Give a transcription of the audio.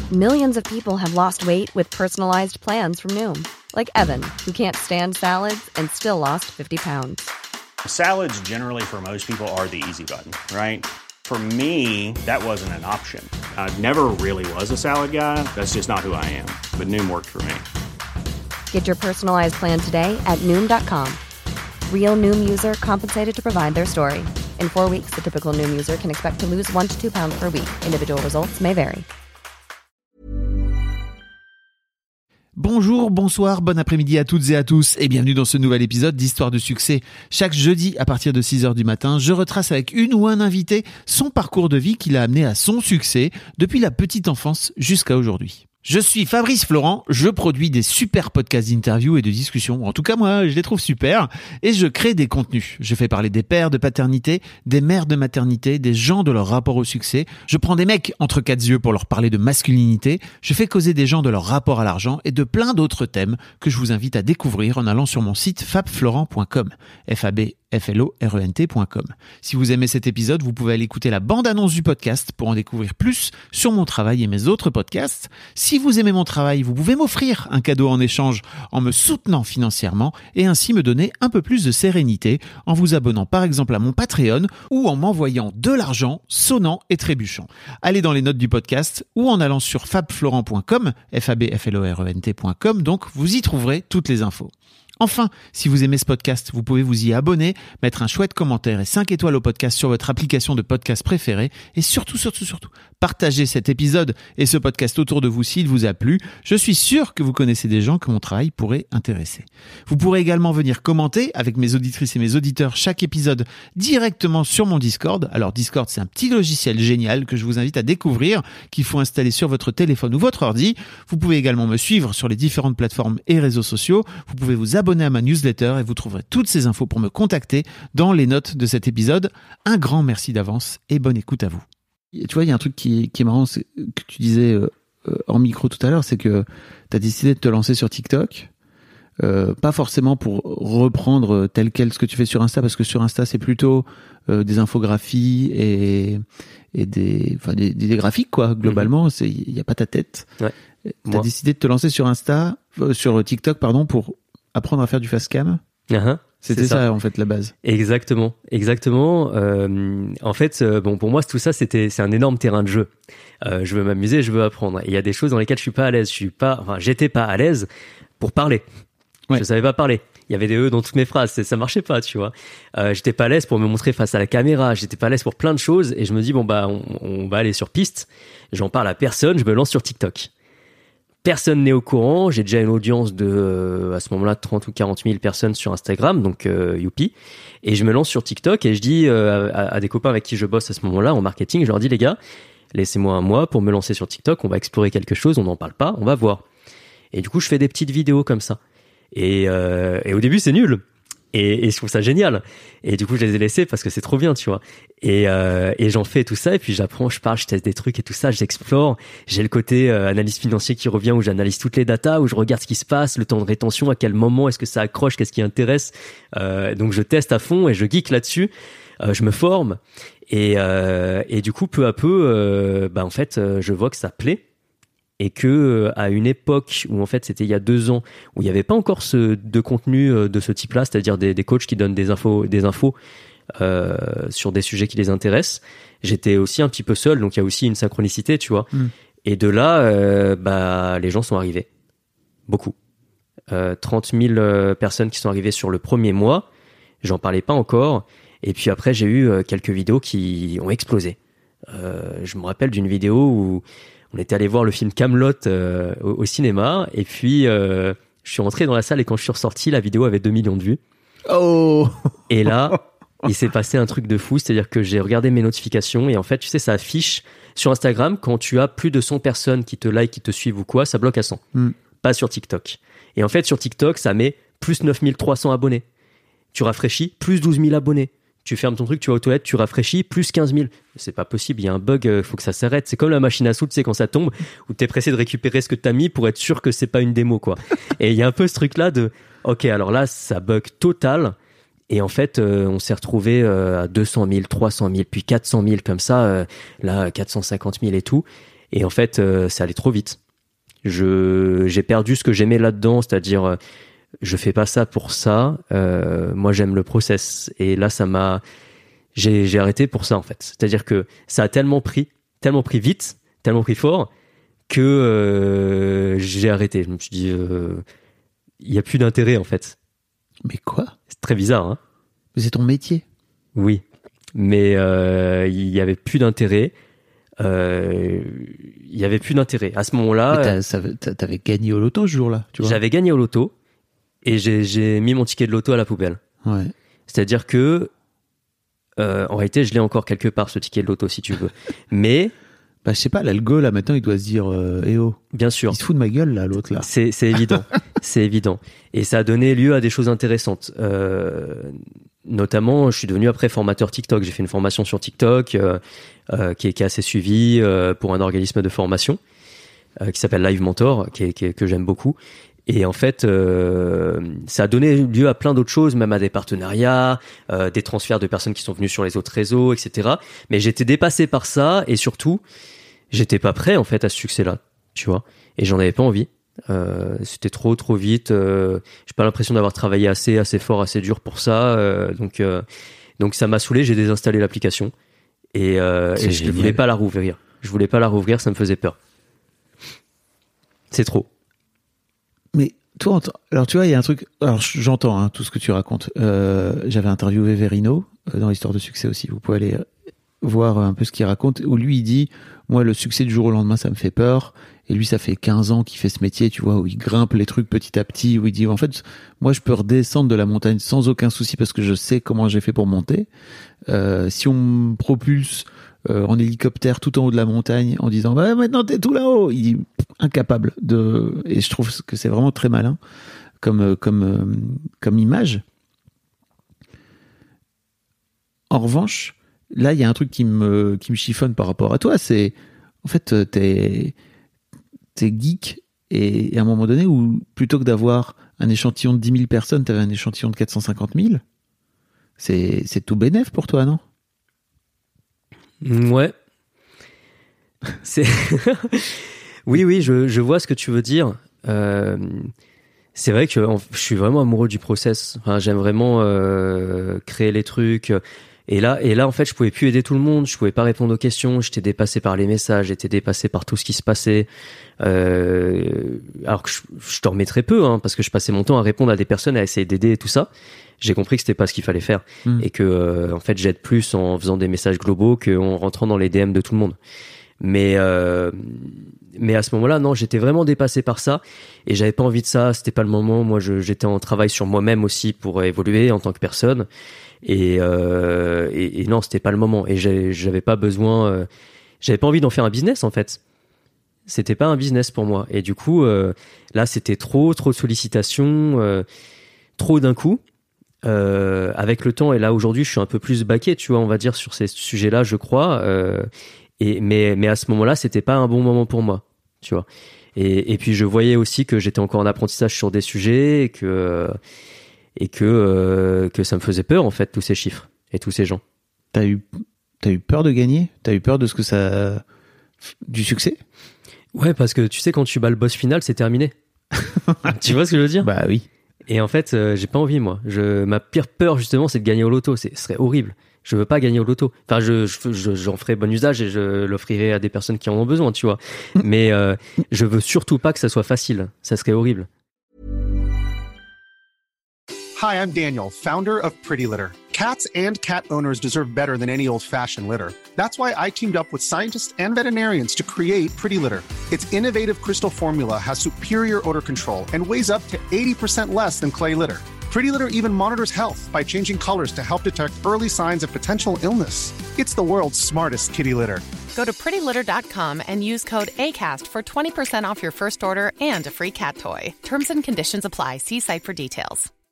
Millions of people have lost weight with personalized plans from Noom. Like Evan, who can't stand salads and still lost 50 pounds. Salads generally for most people are the easy button, right? For me, that wasn't an option. I never really was a salad guy. That's just not who I am. But Noom worked for me. Get your personalized plan today at Noom.com. Real Noom user compensated to provide their story. In 4 weeks, the typical Noom user can expect to lose 1 to 2 pounds per week. Individual results may vary. Bonjour, bonsoir, bon après-midi à toutes et à tous et bienvenue dans ce nouvel épisode d'Histoire de succès. Chaque jeudi à partir de 6h du matin, je retrace avec une ou un invité son parcours de vie qui l'a amené à son succès depuis la petite enfance jusqu'à aujourd'hui. Je suis Fabrice Florent, je produis des super podcasts d'interviews et de discussions. En tout cas, moi, je les trouve super. Et je crée des contenus. Je fais parler des pères de paternité, des mères de maternité, des gens de leur rapport au succès. Je prends des mecs entre quatre yeux pour leur parler de masculinité. Je fais causer des gens de leur rapport à l'argent et de plein d'autres thèmes que je vous invite à découvrir en allant sur mon site fabflorent.com. FABFLORENT.com. Si vous aimez cet épisode, vous pouvez aller écouter la bande-annonce du podcast pour en découvrir plus sur mon travail et mes autres podcasts. Si vous aimez mon travail, vous pouvez m'offrir un cadeau en échange en me soutenant financièrement et ainsi me donner un peu plus de sérénité en vous abonnant par exemple à mon Patreon ou en m'envoyant de l'argent sonnant et trébuchant. Allez dans les notes du podcast ou en allant sur fabflorent.com, FABFLORENT.com, donc vous y trouverez toutes les infos. Enfin, si vous aimez ce podcast, vous pouvez vous y abonner, mettre un chouette commentaire et 5 étoiles au podcast sur votre application de podcast préférée et surtout, partagez cet épisode et ce podcast autour de vous s'il vous a plu. Je suis sûr que vous connaissez des gens que mon travail pourrait intéresser. Vous pourrez également venir commenter avec mes auditrices et mes auditeurs chaque épisode directement sur mon Discord. Alors Discord, c'est un petit logiciel génial que je vous invite à découvrir, qu'il faut installer sur votre téléphone ou votre ordi. Vous pouvez également me suivre sur les différentes plateformes et réseaux sociaux. Vous pouvez vous abonner à ma newsletter et vous trouverez toutes ces infos pour me contacter dans les notes de cet épisode. Un grand merci d'avance et bonne écoute à vous. Tu vois, il y a un truc qui est marrant, c'est que tu disais hors micro tout à l'heure, c'est que tu as décidé de te lancer sur TikTok, pas forcément pour reprendre tel quel ce que tu fais sur Insta, parce que sur Insta c'est plutôt des infographies et des graphiques quoi. Globalement, il y a pas ta tête. Ouais. T'as décidé de te lancer sur sur TikTok pour apprendre à faire du fast cam. C'était ça en fait la base. Exactement. En fait, pour moi tout ça c'est un énorme terrain de jeu. Je veux m'amuser, je veux apprendre. Et il y a des choses dans lesquelles je suis pas à l'aise. J'étais pas à l'aise pour parler. Ouais. Je savais pas parler. Il y avait des dans toutes mes phrases, ça marchait pas, tu vois. J'étais pas à l'aise pour me montrer face à la caméra, j'étais pas à l'aise pour plein de choses et je me dis on va aller sur piste. J'en parle à personne, je me lance sur TikTok. Personne n'est au courant, j'ai déjà une audience de à ce moment-là 30 ou 40 000 personnes sur Instagram, donc youpi. Et je me lance sur TikTok et je dis à des copains avec qui je bosse à ce moment-là en marketing, je leur dis les gars, laissez-moi un mois pour me lancer sur TikTok, on va explorer quelque chose, on n'en parle pas, on va voir. Et du coup, je fais des petites vidéos comme ça. Et au début, c'est nul. Et je trouve ça génial. Et du coup, je les ai laissés parce que c'est trop bien, tu vois. Et j'en fais tout ça. Et puis, j'apprends, je parle, je teste des trucs et tout ça. J'explore. J'ai le côté analyse financier qui revient où j'analyse toutes les datas, où je regarde ce qui se passe, le temps de rétention, à quel moment est-ce que ça accroche, qu'est-ce qui intéresse. Donc, je teste à fond et je geek là-dessus. Je me forme. Et du coup, peu à peu, en fait, je vois que ça plaît. Et que à une époque où en fait c'était il y a 2 ans où il n'y avait pas encore de contenu de ce type-là, c'est-à-dire des coachs qui donnent des infos sur des sujets qui les intéressent, j'étais aussi un petit peu seul, donc il y a aussi une synchronicité, tu vois. Et de là, les gens sont arrivés, beaucoup, 30 000 personnes qui sont arrivées sur le premier mois. J'en parlais pas encore, et puis après j'ai eu quelques vidéos qui ont explosé. Je me rappelle d'une vidéo où on était allé voir le film Kaamelott au cinéma et puis je suis rentré dans la salle et quand je suis ressorti, la vidéo avait 2 millions de vues. Oh. Et là, il s'est passé un truc de fou, c'est-à-dire que j'ai regardé mes notifications et en fait, tu sais, ça affiche sur Instagram quand tu as plus de 100 personnes qui te like, qui te suivent ou quoi, ça bloque à 100. Pas sur TikTok. Et en fait, sur TikTok, ça met plus 9300 abonnés. Tu rafraîchis, plus 12 000 abonnés. Tu fermes ton truc, tu vas aux toilettes, tu rafraîchis, plus 15 000. C'est pas possible, il y a un bug, faut que ça s'arrête. C'est comme la machine à sous, tu sais, quand ça tombe, où t'es pressé de récupérer ce que t'as mis pour être sûr que c'est pas une démo, quoi. Et il y a un peu ce truc-là de, ok, alors là, ça bug total. Et en fait, on s'est retrouvé à 200 000, 300 000, puis 400 000 comme ça, là, 450 000 et tout. Et en fait, ça allait trop vite. J'ai perdu ce que j'aimais là-dedans, c'est-à-dire je fais pas ça pour ça. Moi, j'aime le process. Et là, j'ai arrêté pour ça en fait. C'est-à-dire que ça a tellement pris vite, tellement pris fort que j'ai arrêté. Je me suis dit, il y a plus d'intérêt en fait. Mais quoi ? C'est très bizarre, hein ? Mais c'est ton métier. Oui, mais il y avait plus d'intérêt. Il y avait plus d'intérêt à ce moment-là. T'avais gagné au loto ce jour-là, tu vois. J'avais gagné au loto et j'ai mis mon ticket de loto à la poubelle. Ouais. C'est-à-dire que en réalité, je l'ai encore quelque part ce ticket de loto si tu veux. Mais je sais pas, l'algo là maintenant il doit se dire oh. Bien sûr. Il se fout de ma gueule là, l'autre là. C'est évident. C'est évident. Et ça a donné lieu à des choses intéressantes. Notamment, je suis devenu après formateur TikTok. J'ai fait une formation sur TikTok qui est assez suivie pour un organisme de formation qui s'appelle Live Mentor, que j'aime beaucoup. Et en fait, ça a donné lieu à plein d'autres choses, même à des partenariats, des transferts de personnes qui sont venues sur les autres réseaux, etc. Mais j'étais dépassé par ça et surtout, j'étais pas prêt en fait à ce succès-là, tu vois. Et j'en avais pas envie. C'était trop vite. J'ai pas l'impression d'avoir travaillé assez fort, assez dur pour ça. Donc ça m'a saoulé. J'ai désinstallé l'application et je voulais pas la rouvrir. Ça me faisait peur. C'est trop. Mais toi, alors tu vois, il y a un truc. Alors j'entends tout ce que tu racontes. J'avais interviewé Verino dans l'histoire de succès aussi. Vous pouvez aller voir un peu ce qu'il raconte. Où lui, il dit, moi, le succès du jour au lendemain, ça me fait peur. Et lui, ça fait 15 ans qu'il fait ce métier, tu vois, où il grimpe les trucs petit à petit, où il dit, en fait, moi, je peux redescendre de la montagne sans aucun souci parce que je sais comment j'ai fait pour monter. Si on me propulse en hélicoptère tout en haut de la montagne en disant, bah, maintenant, t'es tout là-haut, il dit, incapable de, et je trouve que c'est vraiment très malin comme image. En revanche, là, il y a un truc qui me chiffonne par rapport à toi, c'est, en fait, t'es geek et à un moment donné où plutôt que d'avoir un échantillon de 10 000 personnes, t'avais un échantillon de 450 000. C'est tout bénef pour toi, non ? Ouais. Oui, je vois ce que tu veux dire. C'est vrai que je suis vraiment amoureux du process. Enfin, j'aime vraiment créer les trucs. Et là, en fait, je pouvais plus aider tout le monde. Je pouvais pas répondre aux questions. J'étais dépassé par les messages. J'étais dépassé par tout ce qui se passait. Alors que je dormais très peu, parce que je passais mon temps à répondre à des personnes, à essayer d'aider et tout ça. J'ai compris que c'était pas ce qu'il fallait faire. Et que, en fait, j'aide plus en faisant des messages globaux qu'en rentrant dans les DM de tout le monde. Mais à ce moment-là, non, j'étais vraiment dépassé par ça et j'avais pas envie de ça. C'était pas le moment. Moi, j'étais en travail sur moi-même aussi pour évoluer en tant que personne. Et non, c'était pas le moment. Et j'avais pas besoin. J'avais pas envie d'en faire un business en fait. C'était pas un business pour moi. Et du coup, là, c'était trop de sollicitations, trop d'un coup. Avec le temps, et là aujourd'hui, je suis un peu plus baqué, tu vois, on va dire sur ces sujets-là, je crois. Mais à ce moment-là, c'était pas un bon moment pour moi, tu vois. Et puis je voyais aussi que j'étais encore en apprentissage sur des sujets et que ça me faisait peur en fait, tous ces chiffres et tous ces gens. T'as eu peur de gagner ? T'as eu peur de ce que ça, du succès ? Ouais, parce que tu sais, quand tu bats le boss final, c'est terminé. Tu vois ce que je veux dire ? Bah oui. Et en fait, j'ai pas envie, moi. Ma pire peur, justement, c'est de gagner au loto. Ce serait horrible. Je veux pas gagner au loto. Enfin, j'en ferai bon usage et je l'offrirai à des personnes qui en ont besoin, tu vois. Mais je veux surtout pas que ça soit facile. Ça serait horrible. Hi, I'm Daniel, founder of Pretty Litter. Cats and cat owners deserve better than any old-fashioned litter. That's why I teamed up with scientists and veterinarians to create Pretty Litter. Its innovative crystal formula has superior odor control and weighs up to 80% less than clay litter. Pretty Litter even monitors health by changing colors to help detect early signs of potential illness. It's the world's smartest kitty litter. Go to prettylitter.com and use code ACAST for 20% off your first order and a free cat toy. Terms and conditions apply. See site for details.